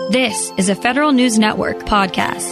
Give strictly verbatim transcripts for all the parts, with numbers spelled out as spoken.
This is a Federal News Network podcast.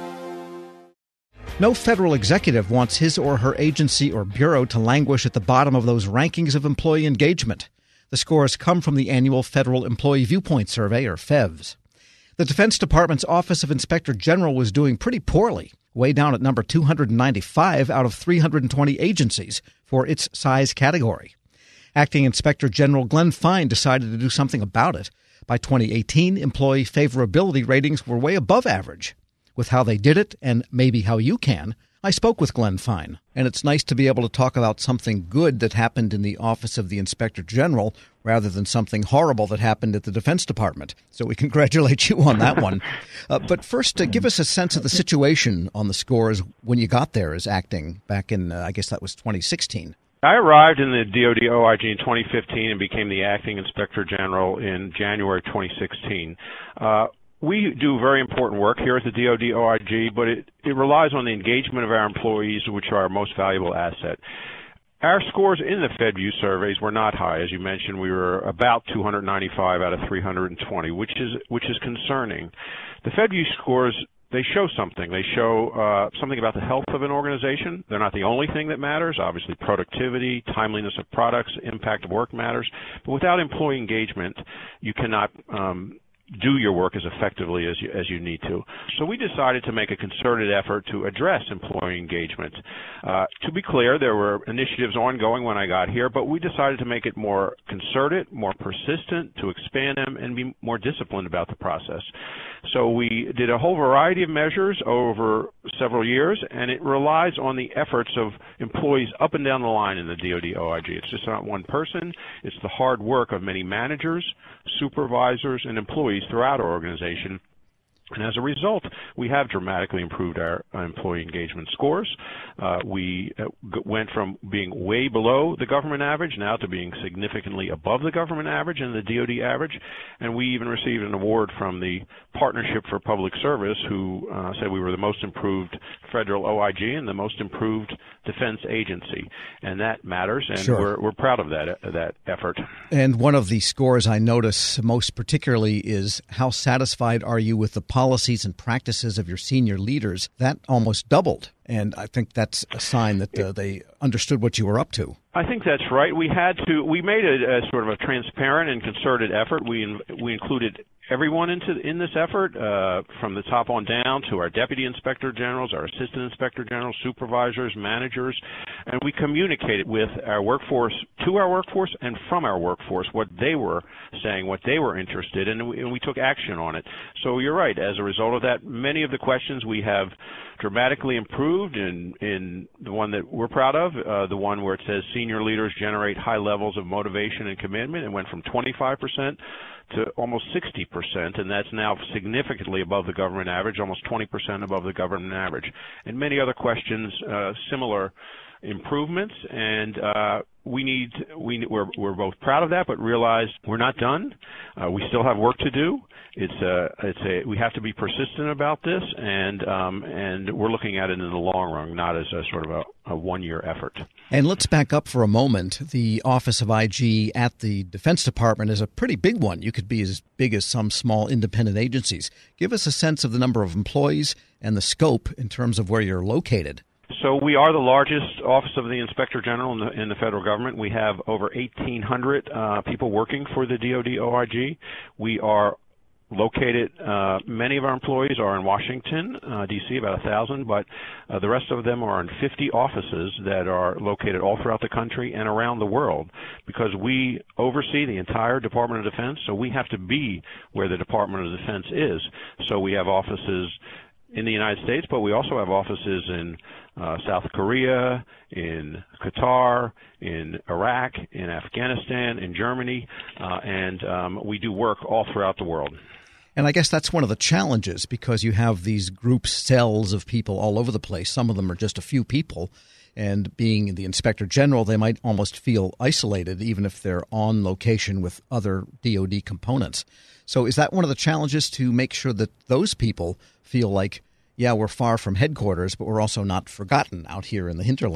No federal executive wants his or her agency or bureau to languish at the bottom of those rankings of employee engagement. The scores come from the annual Federal Employee Viewpoint Survey, or F E Vs. The Defense Department's Office of Inspector General was doing pretty poorly, way down at number two hundred ninety-five out of three hundred twenty agencies for its size category. Acting Inspector General Glenn Fine decided to do something about it. By twenty eighteen, employee favorability ratings were way above average. With how they did it, and maybe how you can, I spoke with Glenn Fine. And it's nice to be able to talk about something good that happened in the Office of the Inspector General rather than something horrible that happened at the Defense Department. So we congratulate you on that one. Uh, but first, uh, give us a sense of the situation on the scores when you got there as acting back in, uh, I guess that was twenty sixteen. I arrived in the D O D O I G in twenty fifteen and became the acting inspector general in January twenty sixteen. Uh, we do very important work here at the D O D O I G, but it, it relies on the engagement of our employees, which are our most valuable asset. Our scores in the FedView surveys were not high. As you mentioned, we were about two hundred ninety-five out of three hundred twenty, which is which is concerning. The FedView scores, they show something. They show uh, something about the health of an organization. They're not the only thing that matters. Obviously, productivity, timeliness of products, impact of work matters. But without employee engagement, you cannot um, do your work as effectively as you, as you need to. So we decided to make a concerted effort to address employee engagement. Uh, to be clear, there were initiatives ongoing when I got here, but we decided to make it more concerted, more persistent, to expand them, and be more disciplined about the process. So we did a whole variety of measures over several years, and it relies on the efforts of employees up and down the line in the D O D O I G. It's just not one person. It's the hard work of many managers, supervisors, and employees throughout our organization. And as a result, we have dramatically improved our employee engagement scores. Uh, we went from being way below the government average now to being significantly above the government average and the D O D average. And we even received an award from the Partnership for Public Service, who uh, said we were the most improved federal O I G and the most improved defense agency. And that matters, and Sure. we're, we're proud of that, uh, that effort. And one of the scores I notice most particularly is how satisfied are you with the policies and practices of your senior leaders. That almost doubled. And I think that's a sign that uh, they understood what you were up to. I think that's right. We had to. We made a, a sort of a transparent and concerted effort. We we included everyone into in this effort, uh, from the top on down to our deputy inspector generals, our assistant inspector generals, supervisors, managers, and we communicated with our workforce, to our workforce, and from our workforce what they were saying, what they were interested in, and we, and we took action on it. So you're right. As a result of that, many of the questions we have dramatically improved. In in the one that we're proud of, uh, the one where it says senior leaders generate high levels of motivation and commitment, it went from twenty-five percent to almost sixty percent, and that's now significantly above the government average, almost twenty percent above the government average. And many other questions, uh, similar improvements, and uh, we need we we're we're both proud of that, but realize we're not done. Uh, we still have work to do. It's a it's a we have to be persistent about this, and um, and we're looking at it in the long run, not as a sort of a, a one-year effort. And let's back up for a moment. The Office of I G at the Defense Department is a pretty big one. You could be as big as some small independent agencies. Give us a sense of the number of employees and the scope in terms of where you're located. So we are the largest Office of the Inspector General in the, in the federal government. We have over eighteen hundred uh, people working for the D O D O I G. We are located, uh, many of our employees are in Washington, uh, D C, about a thousand, but uh, the rest of them are in fifty offices that are located all throughout the country and around the world, because we oversee the entire Department of Defense, so we have to be where the Department of Defense is. So we have offices in the United States, but we also have offices in uh, South Korea, in Qatar, in Iraq, in Afghanistan, in Germany, uh, and um, we do work all throughout the world. And I guess that's one of the challenges, because you have these group cells of people all over the place. Some of them are just a few people. And being the Inspector General, they might almost feel isolated, even if they're on location with other D O D components. So is that one of the challenges, to make sure that those people feel like, yeah, we're far from headquarters, but we're also not forgotten out here in the hinterlands?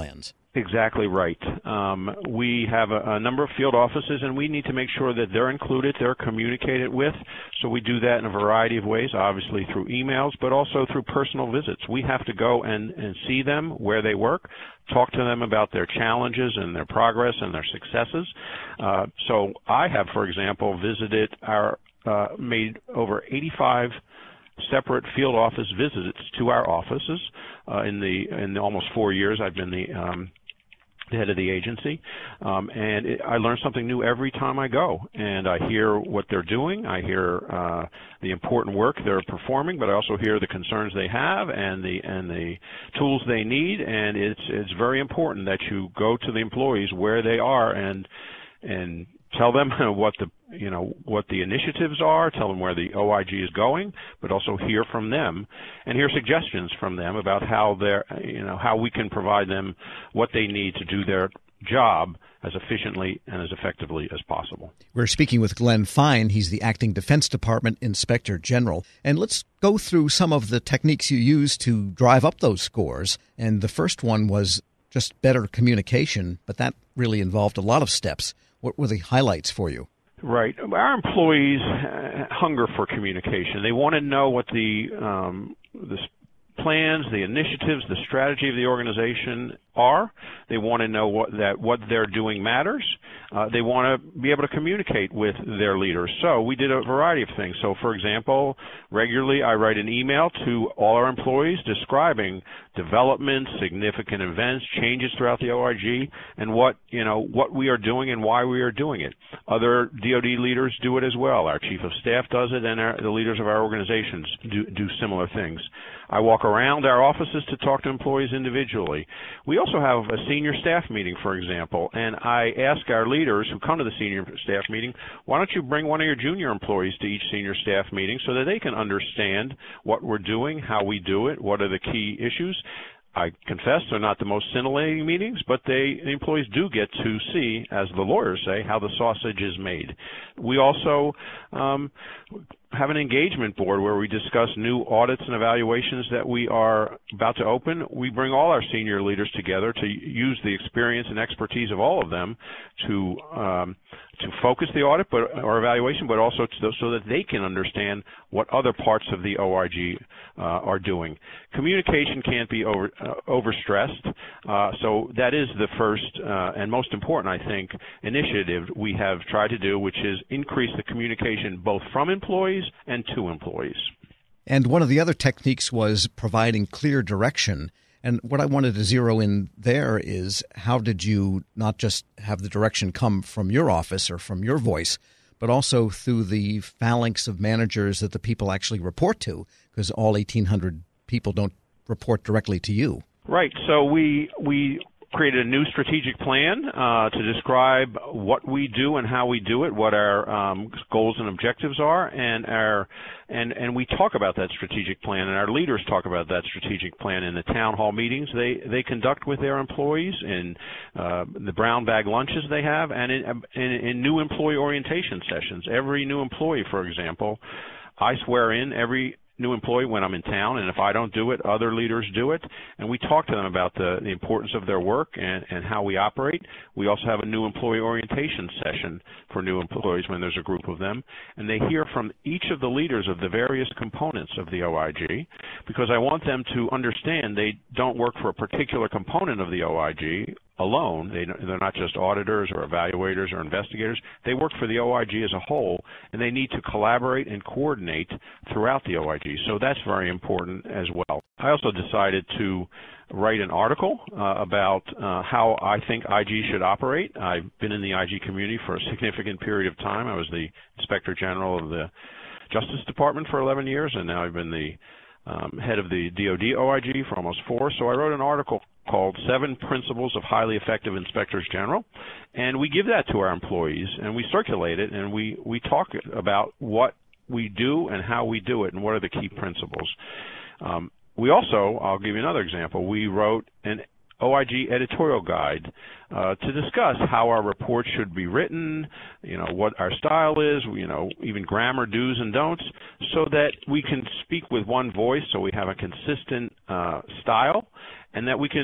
Exactly right. Um, we have a, a number of field offices, and we need to make sure that they're included, they're communicated with. So we do that in a variety of ways, obviously through emails, but also through personal visits. We have to go and, and see them where they work, talk to them about their challenges and their progress and their successes. Uh, so I have, for example, visited our, uh, made over eighty-five separate field office visits to our offices uh, in the in the almost four years I've been the um, the head of the agency, um, and it, I learn something new every time I go, and I hear what they're doing. I hear uh, the important work they're performing, but I also hear the concerns they have and the and the tools they need, and it's it's very important that you go to the employees where they are and and tell them what the you know what the initiatives are, tell them where the O I G is going, but also hear from them and hear suggestions from them about how they're you know how we can provide them what they need to do their job as efficiently and as effectively as possible. We're speaking with Glenn Fine. He's the Acting Defense Department Inspector General. And let's go through some of the techniques you use to drive up those scores. And the first one was just better communication, but that really involved a lot of steps. What were the highlights for you? Right. Our employees uh, hunger for communication. They want to know what the um, the plans, the initiatives, the strategy of the organization are. They want to know what that what they're doing matters. Uh, they want to be able to communicate with their leaders. So we did a variety of things. So, for example, regularly I write an email to all our employees describing developments, significant events, changes throughout the O I G, and what you know what we are doing and why we are doing it. Other D O D leaders do it as well. Our chief of staff does it, and our, the leaders of our organizations do, do similar things. I walk around our offices to talk to employees individually. We also have a senior staff meeting, for example, and I ask our leaders who come to the senior staff meeting, why don't you bring one of your junior employees to each senior staff meeting so that they can understand what we're doing, how we do it, what are the key issues. I confess they're not the most scintillating meetings, but they, the employees do get to see, as the lawyers say, how the sausage is made. We also um, have an engagement board where we discuss new audits and evaluations that we are about to open. We bring all our senior leaders together to use the experience and expertise of all of them to um, to focus the audit but, or evaluation, but also to, so that they can understand what other parts of the O I G uh, are doing. Communication can't be over, uh, overstressed, uh, so that is the first uh, and most important, I think, initiative we have tried to do, which is increase the communication both from employees and to employees. And one of the other techniques was providing clear direction. And what I wanted to zero in there is how did you not just have the direction come from your office or from your voice, but also through the phalanx of managers that the people actually report to, because all eighteen hundred people don't report directly to you. Right. So we we created a new strategic plan uh, to describe what we do and how we do it, what our um, goals and objectives are, and our and and we talk about that strategic plan, and our leaders talk about that strategic plan in the town hall meetings they they conduct with their employees, in uh, the brown bag lunches they have, and in, in, in new employee orientation sessions. Every new employee, for example, I swear in every new employee when I'm in town, and if I don't do it, other leaders do it, and we talk to them about the, the importance of their work and, and how we operate. We also have a new employee orientation session for new employees when there's a group of them, and they hear from each of the leaders of the various components of the O I G, because I want them to understand they don't work for a particular component of the O I G alone. They, they're not just auditors or evaluators or investigators. They work for the O I G as a whole, and they need to collaborate and coordinate throughout the O I G. So that's very important as well. I also decided to write an article uh, about uh, how I think I G should operate. I've been in the I G community for a significant period of time. I was the Inspector General of the Justice Department for eleven years, and now I've been the um, head of the D O D O I G for almost four. So I wrote an article called Seven Principles of Highly Effective Inspectors General, and we give that to our employees, and we circulate it, and we, we talk about what we do and how we do it and what are the key principles. Um, we also, I'll give you another example, we wrote an O I G editorial guide uh, to discuss how our reports should be written, you know, what our style is, you know, even grammar do's and don'ts, so that we can speak with one voice, so we have a consistent uh, style, and that we can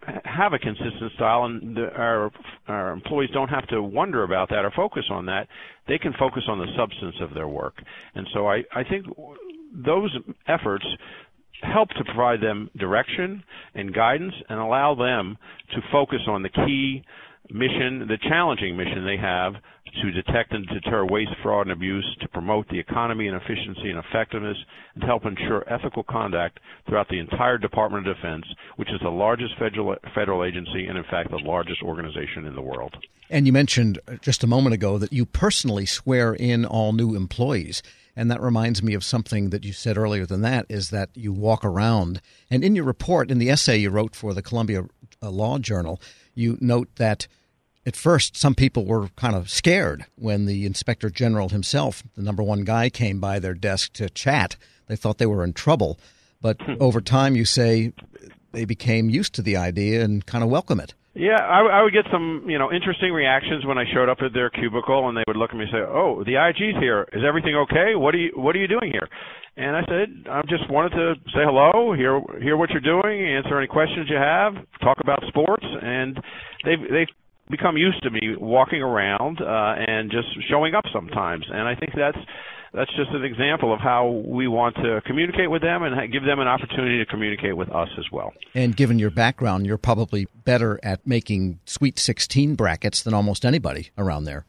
have a consistent style, and the, our, our employees don't have to wonder about that or focus on that. They can focus on the substance of their work. And so I, I think those efforts help to provide them direction and guidance and allow them to focus on the key mission, the challenging mission they have to detect and deter waste, fraud, and abuse, to promote the economy and efficiency and effectiveness, and to help ensure ethical conduct throughout the entire Department of Defense, which is the largest federal federal agency and, in fact, the largest organization in the world. And you mentioned just a moment ago that you personally swear in all new employees. And that reminds me of something that you said earlier than that, is that you walk around. And in your report, in the essay you wrote for the Columbia Law Journal, you note that at first some people were kind of scared when the Inspector General himself, the number one guy, came by their desk to chat. They thought they were in trouble. But over time, you say, they became used to the idea and kind of welcome it. Yeah, I, I would get some, you know, interesting reactions when I showed up at their cubicle, and they would look at me and say, "Oh, the I G's here. Is everything okay? What are you What are you doing here?" And I said, "I just wanted to say hello, hear hear what you're doing, answer any questions you have, talk about sports." And they've they've become used to me walking around uh, and just showing up sometimes. And I think that's that's just an example of how we want to communicate with them and give them an opportunity to communicate with us as well. And given your background, you're probably better at making Sweet sixteen brackets than almost anybody around there.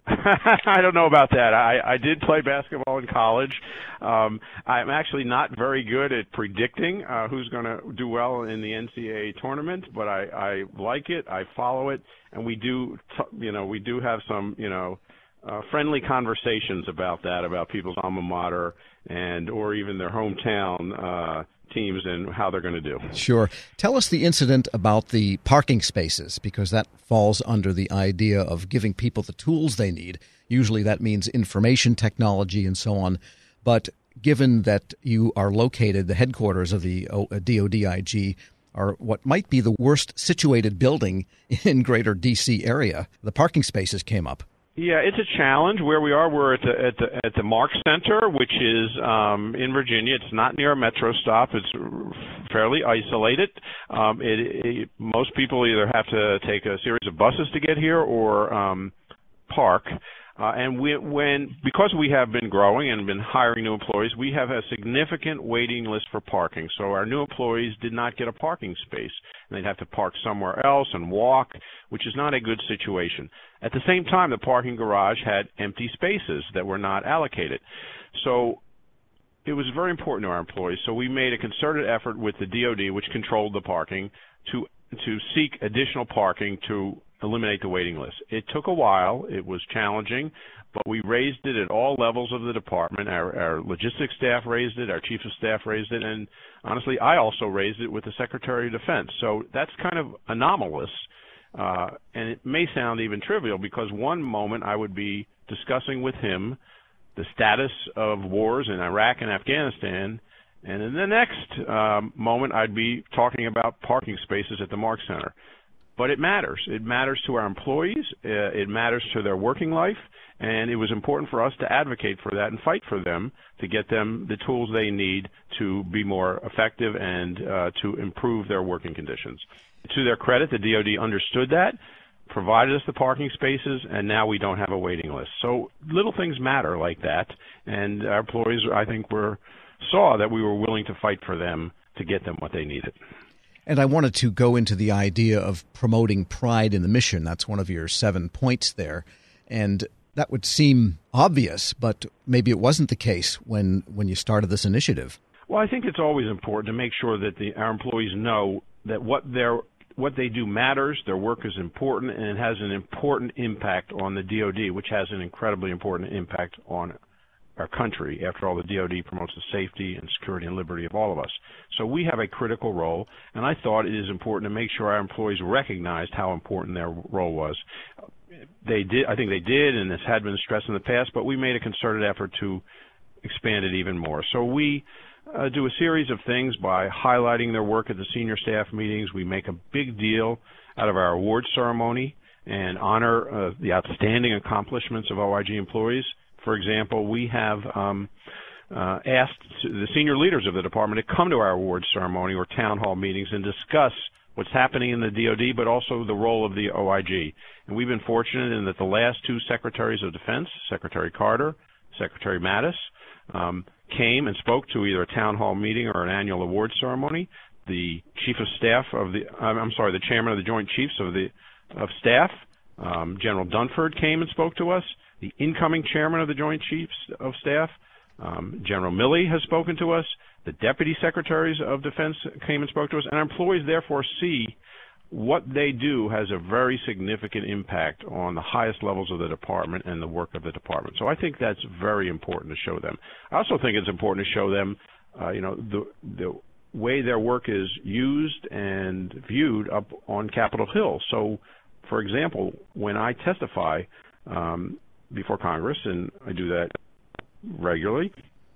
I don't know about that. I, I did play basketball in college. Um, I'm actually not very good at predicting uh, who's going to do well in the N C double A tournament, but I, I like it. I follow it, and we do, you know, we do have some, you know, Uh, friendly conversations about that, about people's alma mater and or even their hometown uh, teams and how they're going to do. Sure. Tell us the incident about the parking spaces, because that falls under the idea of giving people the tools they need. Usually that means information technology and so on. But given that you are located, the headquarters of the D O D I G are what might be the worst situated building in greater D C area, the parking spaces came up. Yeah, it's a challenge. Where we are, we're at the at the at the Mark Center, which is um, in Virginia. It's not near a metro stop. It's fairly isolated. Um, it, it, most people either have to take a series of buses to get here or um, park. Uh, and we, when because we have been growing and been hiring new employees, we have a significant waiting list for parking. So our new employees did not get a parking space, and they'd have to park somewhere else and walk, which is not a good situation. At the same time, the parking garage had empty spaces that were not allocated. So it was very important to our employees. So we made a concerted effort with the D O D, which controlled the parking, to to seek additional parking to eliminate the waiting list. It took a while. It was challenging, but we raised it at all levels of the department. Our, our logistics staff raised it. Our chief of staff raised it. And honestly, I also raised it with the Secretary of Defense. So that's kind of anomalous. Uh, and it may sound even trivial, because one moment I would be discussing with him the status of wars in Iraq and Afghanistan, and in the next um, moment I'd be talking about parking spaces at the Mark Center. But it matters. It matters to our employees. Uh, it matters to their working life. And it was important for us to advocate for that and fight for them to get them the tools they need to be more effective and uh, to improve their working conditions. To their credit, the D O D understood that, provided us the parking spaces, and now we don't have a waiting list. So little things matter like that. And our employees, I think, were saw that we were willing to fight for them to get them what they needed. And I wanted to go into the idea of promoting pride in the mission. That's one of your seven points there. And that would seem obvious, but maybe it wasn't the case when, when you started this initiative. Well, I think it's always important to make sure that the, our employees know that what they're what they do matters, their work is important, and it has an important impact on the D O D, which has an incredibly important impact on our country. After all, the D O D promotes the safety and security and liberty of all of us. So we have a critical role, and I thought it is important to make sure our employees recognized how important their role was. They did, I think they did, and this had been stressed in the past, but we made a concerted effort to expand it even more. So we Uh, do a series of things by highlighting their work at the senior staff meetings. We make a big deal out of our awards ceremony and honor uh, the outstanding accomplishments of O I G employees. For example, we have um, uh, asked the senior leaders of the department to come to our awards ceremony or town hall meetings and discuss what's happening in the D O D, but also the role of the O I G. And we've been fortunate in that the last two Secretaries of Defense, Secretary Carter, Secretary Mattis, um, came and spoke to either a town hall meeting or an annual award ceremony. The Chief of Staff of the, I'm sorry, the Chairman of the Joint Chiefs of the of Staff, um, General Dunford, came and spoke to us. The incoming Chairman of the Joint Chiefs of Staff, um, General Milley, has spoken to us. The Deputy Secretaries of Defense came and spoke to us. And our employees therefore see what they do has a very significant impact on the highest levels of the department and the work of the department. So I think that's very important to show them. I also think it's important to show them, uh, you know, the the way their work is used and viewed up on Capitol Hill. So, for example, when I testify um, before Congress, and I do that regularly,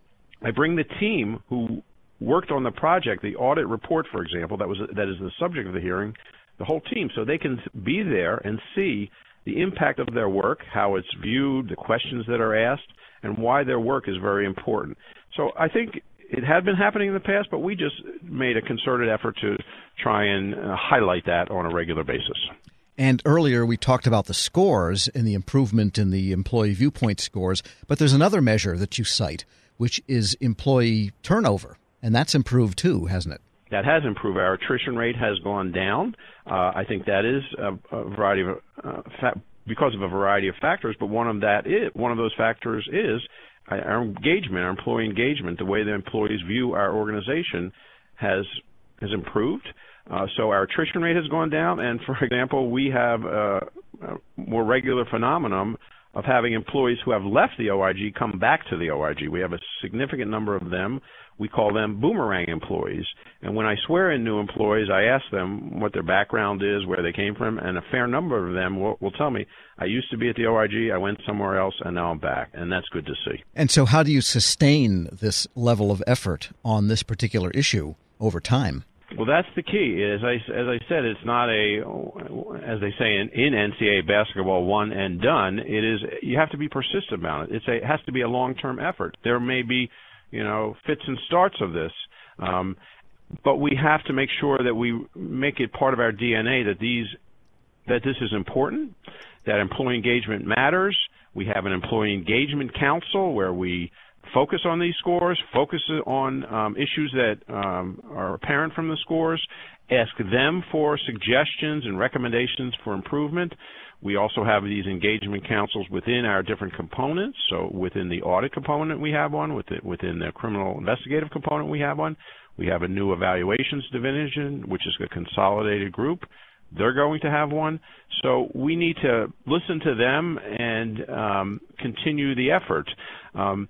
I bring the team who worked on the project, the audit report, for example, that was that is the subject of the hearing, the whole team, so they can be there and see the impact of their work, how it's viewed, the questions that are asked, and why their work is very important. So I think it had been happening in the past, but we just made a concerted effort to try and uh, highlight that on a regular basis. And earlier we talked about the scores and the improvement in the employee viewpoint scores, but there's another measure that you cite, which is employee turnover, and that's improved too, hasn't it? That has improved. Our attrition rate has gone down. Uh, I think that is a, a variety of uh, fa- because of a variety of factors, but one of that is one of those factors is our engagement, our employee engagement, the way the employees view our organization has has improved. Uh, so our attrition rate has gone down, and for example, we have a, a more regular phenomenon of having employees who have left the O I G come back to the O I G. We have a significant number of them. We call them boomerang employees. And when I swear in new employees, I ask them what their background is, where they came from, and a fair number of them will, will tell me, I used to be at the O I G, I went somewhere else, and now I'm back. And that's good to see. And so how do you sustain this level of effort on this particular issue over time? Well, that's the key. As I, as I said, it's not a, as they say in, in N C double A basketball, one and done. It is, you have to be persistent about it. It's a, it has to be a long-term effort. There may be, you know, fits and starts of this, um, but we have to make sure that we make it part of our D N A that these, that this is important, that employee engagement matters. We have an employee engagement council where we focus on these scores, focus on um, issues that um, are apparent from the scores, ask them for suggestions and recommendations for improvement. We also have these engagement councils within our different components. So within the audit component we have one, within the criminal investigative component we have one. We have a new evaluations division, which is a consolidated group. They're going to have one. So we need to listen to them and um, continue the effort. Um,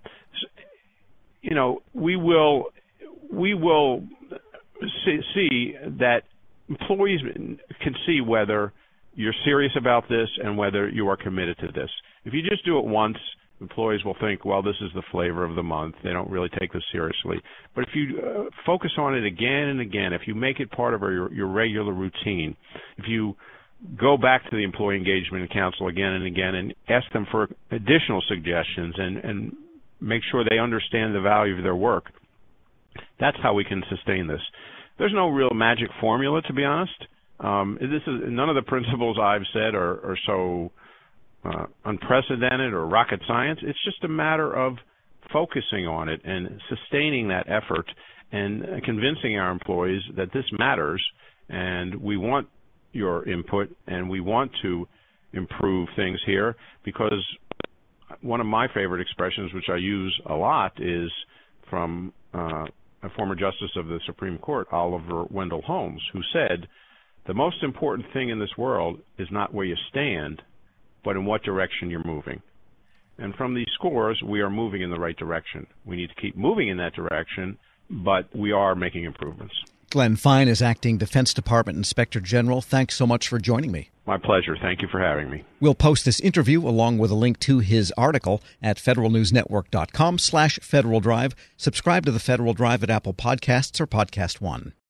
you know, we will we will see, see that employees can see whether you're serious about this and whether you are committed to this. If you just do it once, employees will think, well, this is the flavor of the month. They don't really take this seriously. But if you uh, focus on it again and again, if you make it part of your, your regular routine, if you go back to the Employee Engagement Council again and again and ask them for additional suggestions and, and make sure they understand the value of their work, that's how we can sustain this. There's no real magic formula, to be honest. Um, this is none of the principles I've said are, are so uh, unprecedented or rocket science. It's just a matter of focusing on it and sustaining that effort and convincing our employees that this matters and we want your input and we want to improve things here, because one of my favorite expressions, which I use a lot, is from uh, a former justice of the Supreme Court, Oliver Wendell Holmes, who said, the most important thing in this world is not where you stand, but in what direction you're moving. And from these scores, we are moving in the right direction. We need to keep moving in that direction, but we are making improvements. Glenn Fine is Acting Defense Department Inspector General. Thanks so much for joining me. My pleasure. Thank you for having me. We'll post this interview along with a link to his article at federalnewsnetwork.com slash Federal Drive. Subscribe to the Federal Drive at Apple Podcasts or Podcast One.